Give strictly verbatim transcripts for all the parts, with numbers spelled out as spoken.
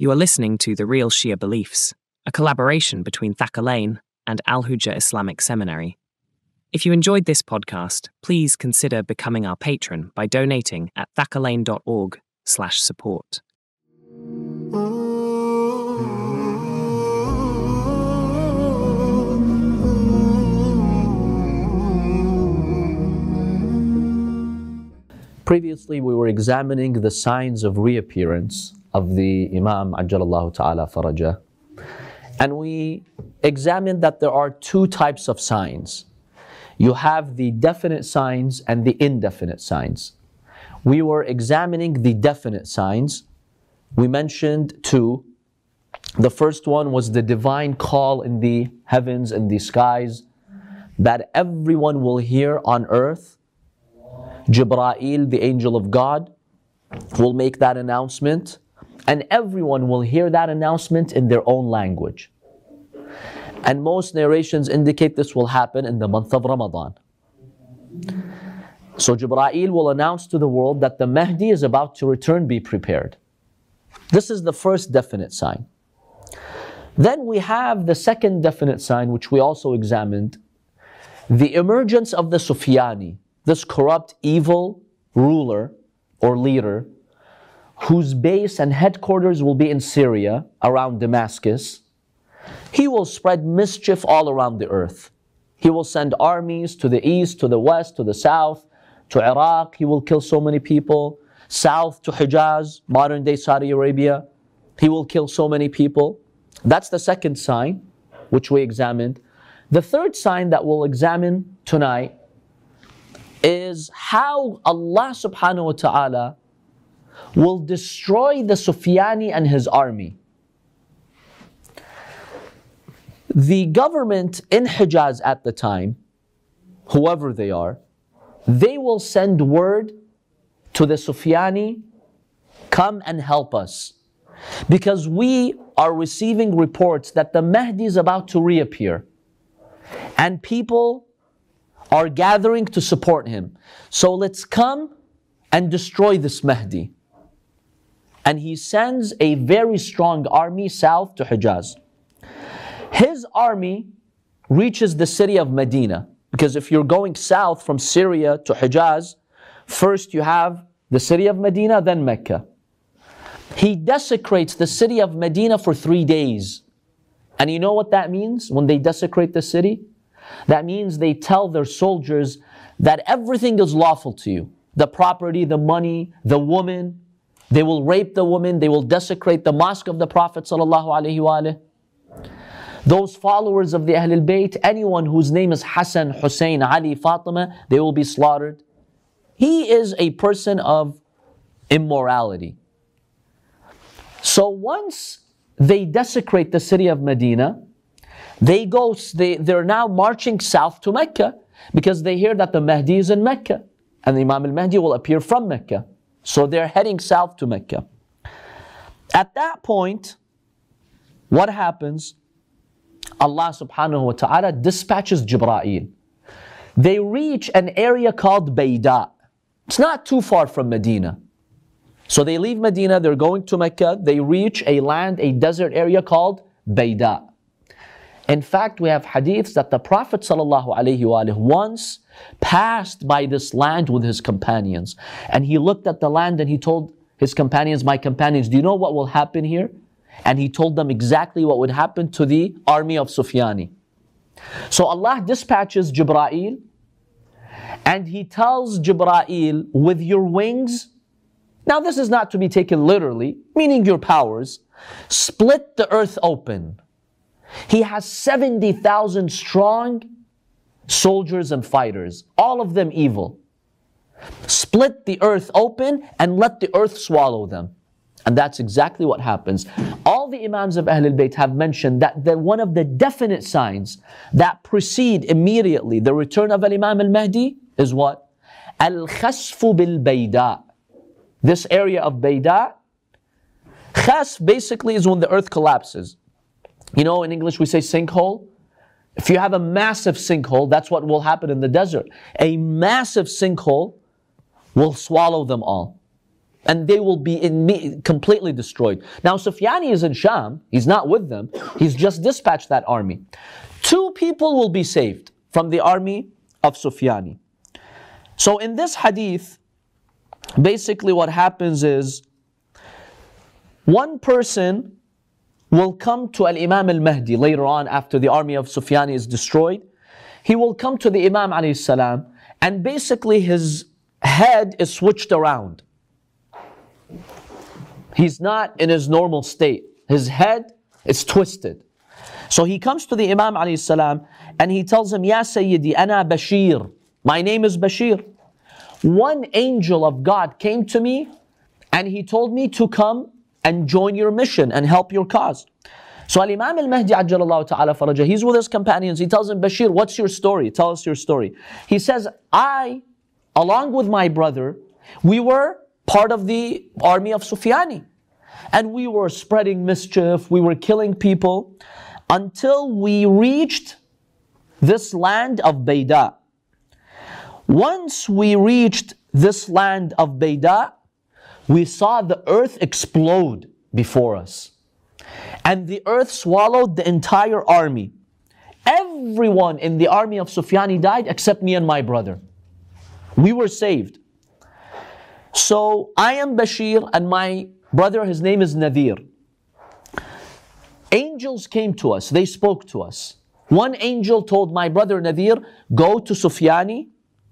You are listening to The Real Shia Beliefs, a collaboration between Thakalain and Al Hujjah Islamic Seminary. If you enjoyed this podcast, please consider becoming our patron by donating at thakalain.org slash support. Previously, we were examining the signs of reappearance of the Imam Ajjalallahu Ta'ala Farajah. And we examined that there are two types of signs. You have the definite signs and the indefinite signs. We were examining the definite signs. We mentioned two. The first one was the divine call in the heavens and the skies that everyone will hear on earth. Jibra'il, the angel of God, will make that announcement, and everyone will hear that announcement in their own language. And most narrations indicate this will happen in the month of Ramadan. So Jibra'il will announce to the world that the Mahdi is about to return, be prepared. This is the first definite sign. Then we have the second definite sign, which we also examined, the emergence of the Sufyani, this corrupt, evil ruler or leader whose base and headquarters will be in Syria, around Damascus. He will spread mischief all around the earth. He will send armies to the east, to the west, to the south, to Iraq. He will kill so many people. South to Hijaz, modern day Saudi Arabia. He will kill so many people. That's the second sign, which we examined. The third sign that we'll examine tonight is how Allah subhanahu wa ta'ala will destroy the Sufyani and his army. The government in Hijaz at the time, whoever they are, they will send word to the Sufyani, come and help us. Because we are receiving reports that the Mahdi is about to reappear. And people are gathering to support him. So let's come and destroy this Mahdi. And he sends a very strong army south to Hijaz. His army reaches the city of Medina. Because if you're going south from Syria to Hijaz, first you have the city of Medina, then Mecca. He desecrates the city of Medina for three days. And you know what that means when they desecrate the city? That means they tell their soldiers that everything is lawful to you. The property, the money, the woman. They will rape the woman. They will desecrate the mosque of the Prophet sallallahu alaihi wasallam. Those followers of the Ahlul Bayt, anyone whose name is Hassan, Hussein, Ali, Fatima, they will be slaughtered. He is a person of immorality. So once they desecrate the city of Medina, they go, they, they're now marching south to Mecca because they hear that the Mahdi is in Mecca and the Imam al-Mahdi will appear from Mecca. So they're heading south to Mecca. At that point, what happens? Allah subhanahu wa ta'ala dispatches Jibra'il. They reach an area called Bayda. It's not too far from Medina. So they leave Medina, they're going to Mecca, they reach a land, a desert area called Bayda. In fact, we have hadiths that the Prophet ﷺ once passed by this land with his companions. And he looked at the land and he told his companions, my companions, do you know what will happen here? And he told them exactly what would happen to the army of Sufyani. So Allah dispatches Jibra'il and he tells Jibra'il, with your wings, now this is not to be taken literally, meaning your powers, split the earth open. He has seventy thousand strong soldiers and fighters, all of them evil. Split the earth open and let the earth swallow them. And that's exactly what happens. All the Imams of Ahlul Bayt have mentioned that the, one of the definite signs that precede immediately the return of Imam al-Mahdi is what? Al-Khasfu bil-Bayda. This area of Bayda, Khasf basically is when the earth collapses. You know, in English we say sinkhole. If you have a massive sinkhole, that's what will happen in the desert. A massive sinkhole will swallow them all. and they will be in, completely destroyed. Now Sufyani is in Sham, he's not with them, he's just dispatched that army. Two people will be saved from the army of Sufyani. So in this hadith, basically what happens is, one person will come to Al-Imam Al-Mahdi later on after the army of Sufyani is destroyed. He will come to the Imam alayhi salam, and basically his head is switched around. He's not in his normal state. His head is twisted. So he comes to the Imam alayhi salam and he tells him, Ya Sayyidi, ana Bashir. My name is Bashir. One angel of God came to me and he told me to come and join your mission and help your cause. So Al-Imam Al-Mahdi Ajjalallahu Ta'ala Faraja, he's with his companions. He tells him, Bashir, what's your story? Tell us your story. He says, I, along with my brother, we were part of the army of Sufyani. And we were spreading mischief, we were killing people, until we reached this land of Bayda. Once we reached this land of Bayda, we saw the earth explode before us. And the earth swallowed the entire army. Everyone in the army of Sufyani died except me and my brother. We were saved. So I am Bashir and my brother, his name is Nadir. Angels came to us, they spoke to us. One angel told my brother Nadir, go to Sufyani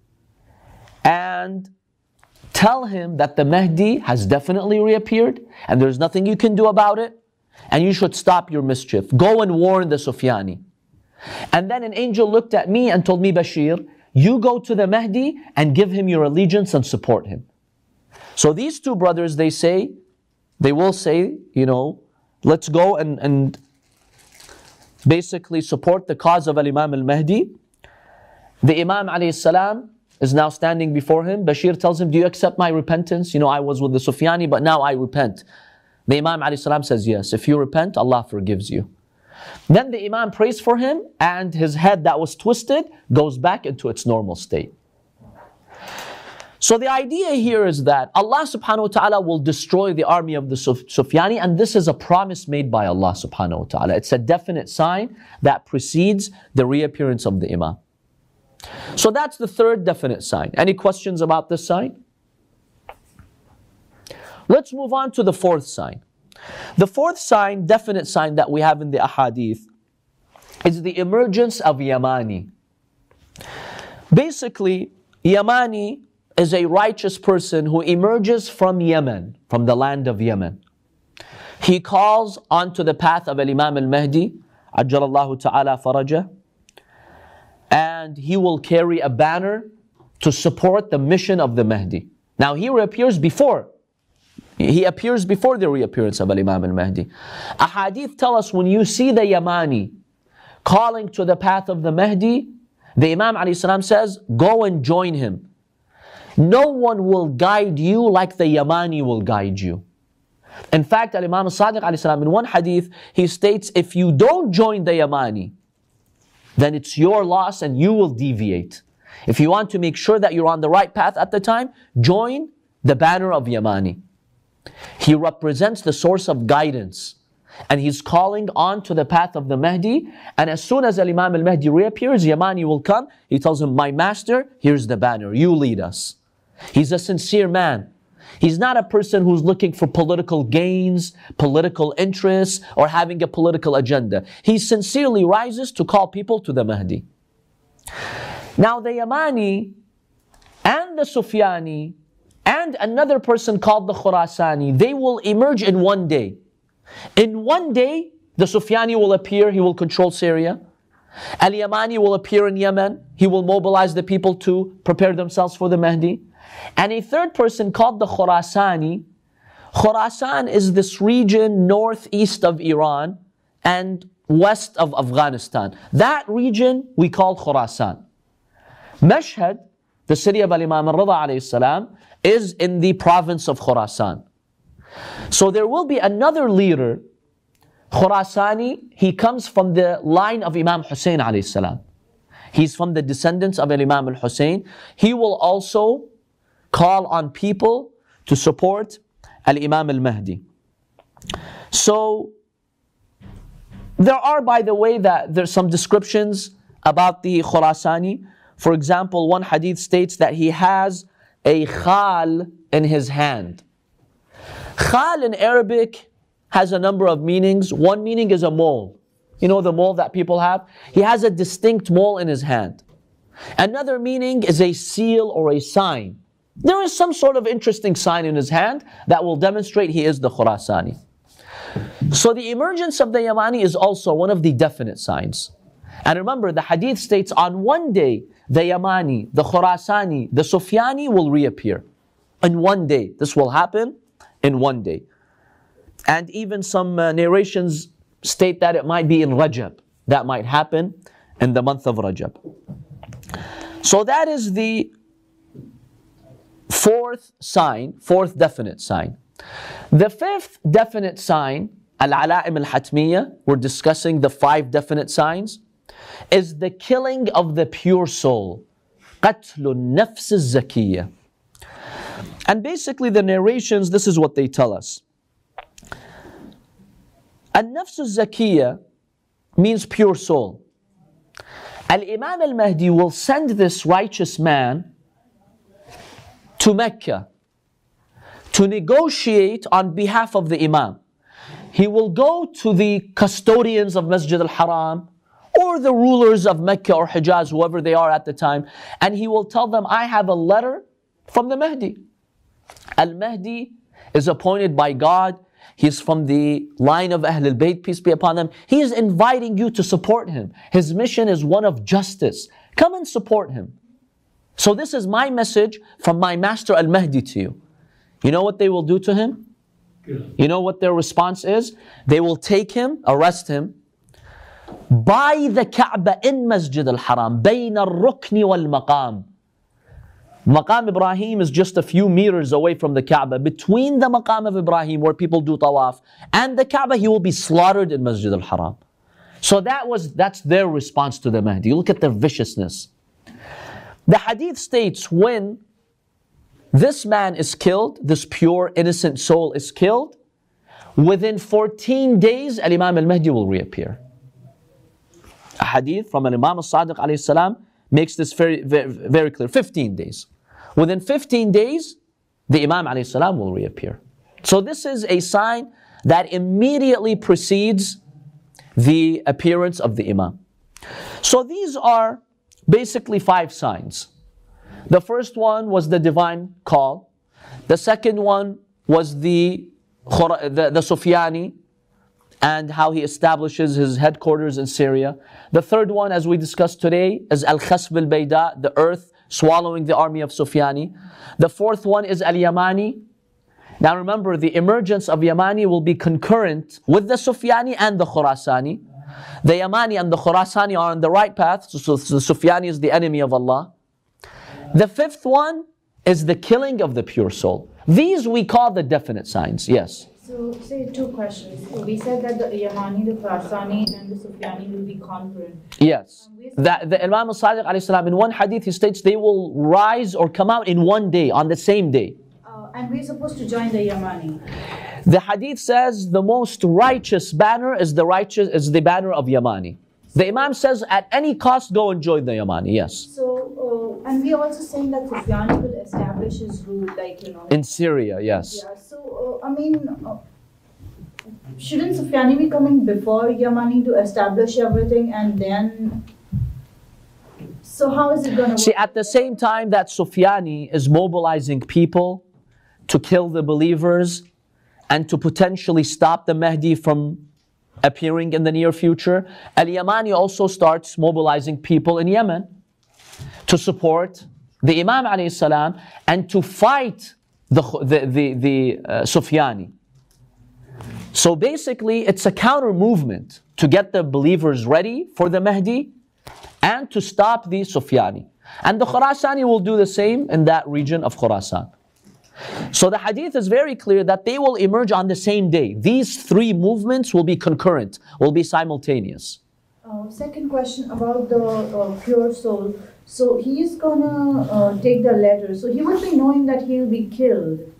and tell him that the Mahdi has definitely reappeared and there's nothing you can do about it, and you should stop your mischief. Go and warn the Sufyani. And then an angel looked at me and told me, Bashir, you go to the Mahdi and give him your allegiance and support him. So these two brothers, they say, they will say, you know, let's go and, and basically support the cause of Al-Imam Al-Mahdi. The Imam alayhi salam is now standing before him. Bashir tells him, do you accept my repentance? You know, I was with the Sufyani, but now I repent. The Imam alayhi salam says, yes, if you repent, Allah forgives you. Then the Imam prays for him, and his head that was twisted goes back into its normal state. So the idea here is that Allah subhanahu wa ta'ala will destroy the army of the Suf- Sufyani, and this is a promise made by Allah subhanahu wa ta'ala. It's a definite sign that precedes the reappearance of the Imam. So that's the third definite sign. Any questions about this sign? Let's move on to the fourth sign. The fourth sign, definite sign that we have in the ahadith, is the emergence of Yamani. Basically, Yamani is a righteous person who emerges from Yemen, from the land of Yemen. He calls onto the path of Al-Imam Al-Mahdi, Ajjalallahu Ta'ala Farajah, and he will carry a banner to support the mission of the Mahdi. Now he reappears before. He appears before the reappearance of Al-Imam Al-Mahdi. Ahadith tell us when you see the Yamani calling to the path of the Mahdi, the Imam alayhi salam says, go and join him. No one will guide you like the Yamani will guide you. In fact, Al-Imam Sadiq alayhi salam, in one hadith, he states, if you don't join the Yamani, then it's your loss and you will deviate. If you want to make sure that you're on the right path at the time, join the banner of Yamani. He represents the source of guidance, and he's calling on to the path of the Mahdi. And as soon as Al-Imam Al-Mahdi reappears, Yamani will come. He tells him, my master, here's the banner, you lead us. He's a sincere man. He's not a person who's looking for political gains, political interests, or having a political agenda. He sincerely rises to call people to the Mahdi. Now the Yamani and the Sufyani and another person called the Khurasani, they will emerge in one day. In one day, the Sufyani will appear, he will control Syria. Al-Yamani will appear in Yemen, he will mobilize the people to prepare themselves for the Mahdi. And a third person called the Khurasani. Khurasan is this region northeast of Iran and west of Afghanistan. That region we call Khurasan. Mashhad, the city of Al-Imam Al-Rida alayhi salam, is in the province of Khurasan. So there will be another leader, Khurasani. He comes from the line of Imam Hussein alayhi salam. He's from the descendants of Imam Al-Hussein. He will also call on people to support Al-Imam al-Mahdi. So, there are, by the way, that there's some descriptions about the Khurasani. For example, one hadith states that he has a khal in his hand. Khal in Arabic has a number of meanings. One meaning is a mole. You know the mole that people have? He has a distinct mole in his hand. Another meaning is a seal or a sign. There is some sort of interesting sign in his hand that will demonstrate he is the Khurasani. So the emergence of the Yamani is also one of the definite signs. And remember, the hadith states on one day, the Yamani, the Khurasani, the Sufyani will reappear. In one day. This will happen in one day. And even some uh, narrations state that it might be in Rajab. That might happen in the month of Rajab. So that is the fourth sign, fourth definite sign. The fifth definite sign, Al-Ala'im al-Hatmiyya, we're discussing the five definite signs, is the killing of the pure soul. قتل النفس الزكية. And basically the narrations, this is what they tell us. Al-Nafs al-Zakiyya means pure soul. Al-Imam al-Mahdi will send this righteous man to Mecca to negotiate on behalf of the Imam. He will go to the custodians of Masjid al-Haram or the rulers of Mecca or Hijaz, whoever they are at the time, and he will tell them, I have a letter from the Mahdi. Al-Mahdi is appointed by God. He's from the line of Ahl al-Bayt, peace be upon them. He is inviting you to support him. His mission is one of justice. Come and support him. So this is my message from my master Al-Mahdi to you. You know what they will do to him? You know what their response is? They will take him, arrest him, by the Kaaba in Masjid al-Haram, بين الركن والمقام. Maqam Ibrahim is just a few meters away from the Kaaba. Between the Maqam of Ibrahim, where people do tawaf, and the Kaaba, he will be slaughtered in Masjid al-Haram. So that was, that's their response to the Mahdi. You look at their viciousness. The hadith states when this man is killed, this pure, innocent soul is killed, within fourteen days, Al-Imam al-Mahdi will reappear. A hadith from Al-Imam al-Sadiq alayhi salam makes this very, very, very clear. fifteen days. Within fifteen days, the Imam alayhi salam will reappear. So this is a sign that immediately precedes the appearance of the Imam. So these are basically five signs. The first one was the divine call. The second one was the, the, the Sufyani and how he establishes his headquarters in Syria. The third one, as we discussed today, is Al-Khasb al-Bayda, the earth swallowing the army of Sufyani. The fourth one is Al-Yamani. Now remember, the emergence of Yamani will be concurrent with the Sufyani and the Khurasani. The Yamani and the Khurasani are on the right path, so, so the Sufyani is the enemy of Allah. The fifth one is the killing of the pure soul. These we call the definite signs, yes. So, say two questions. We said that the Yamani, the Khurasani, and the Sufyani will be concurrent. Yes. That the Imam al-Sadiq alayhi salam, in one hadith he states they will rise or come out in one day, on the same day. Uh, and we're supposed to join the Yamani. The hadith says the most righteous banner is the righteous is the banner of Yamani. The Imam says at any cost go and join the Yamani, yes. So, uh, and we're also saying that Sufyani will establish his rule, like, you know. In Syria, yes. Yeah, so, uh, I mean, uh, shouldn't Sufyani be coming before Yamani to establish everything and then... So how is it going to work? See, at the same time that Sufyani is mobilizing people to kill the believers and to potentially stop the Mahdi from appearing in the near future, Al-Yamani also starts mobilizing people in Yemen to support the Imam alayhi salam and to fight the, the, the, the uh, Sufyani. So basically, it's a counter movement to get the believers ready for the Mahdi and to stop the Sufyani. And the Khurasani will do the same in that region of Khurasan. So the hadith is very clear that they will emerge on the same day. These three movements will be concurrent, will be simultaneous. Uh, second question about the uh, pure soul. So he is gonna uh, take the letter. So he will be knowing that he will be killed.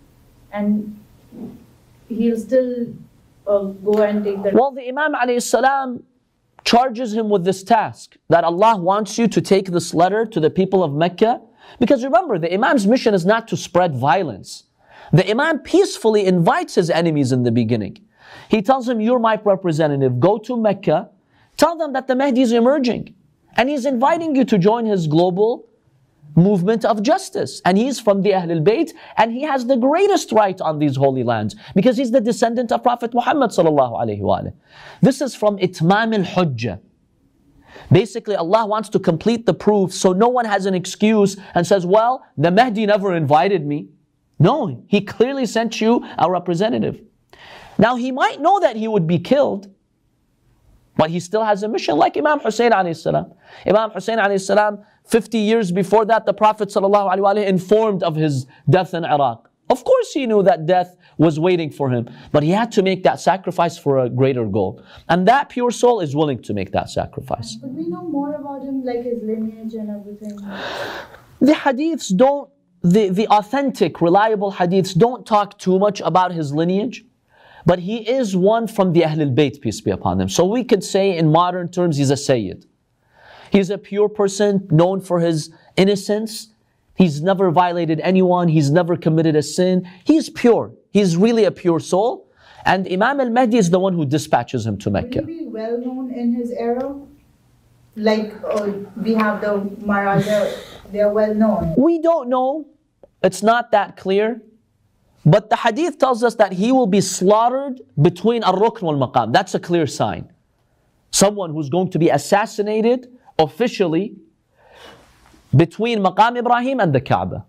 and he'll still uh, go and take the... Well, the Imam alayhi salam charges him with this task, that Allah wants you to take this letter to the people of Mecca. Because remember, the Imam's mission is not to spread violence. The Imam peacefully invites his enemies in the beginning. He tells them, you're my representative, go to Mecca, tell them that the Mahdi is emerging. And he's inviting you to join his global movement of justice. And he's from the Ahlul Bayt, and he has the greatest right on these holy lands, because he's the descendant of Prophet Muhammad sallallahu alaihi wasallam. This is from Itmam al-Hujjah. Basically, Allah wants to complete the proof so no one has an excuse and says, well, the Mahdi never invited me. No, he clearly sent you a representative. Now, he might know that he would be killed, but he still has a mission, like Imam Hussein alayhi salam. Imam Hussein alayhi salam, fifty years before that, the Prophet sallallahu alaihi wasallam informed of his death in Iraq. Of course he knew that death was waiting for him, but he had to make that sacrifice for a greater goal. And that pure soul is willing to make that sacrifice. But we know more about him, like his lineage and everything. The hadiths don't, the, the authentic, reliable hadiths don't talk too much about his lineage. But he is one from the Ahlul Bayt, peace be upon them. So we could say in modern terms, he's a Sayyid. He's a pure person, known for his innocence. He's never violated anyone. He's never committed a sin. He's pure. He's really a pure soul. And Imam al-Mahdi is the one who dispatches him to Mecca. Will he be well known in his era? Like uh, we have the Maraja, they're well known. We don't know. It's not that clear. But the hadith tells us that he will be slaughtered between al-Rukn wal-Maqam. That's a clear sign. Someone who's going to be assassinated officially between Maqam Ibrahim and the Kaaba.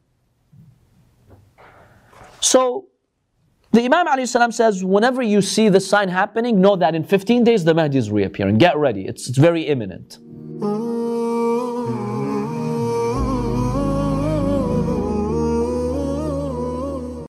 So, the Imam alayhi salam says, whenever you see this sign happening, know that in fifteen days the Mahdi is reappearing. Get ready, it's, it's very imminent.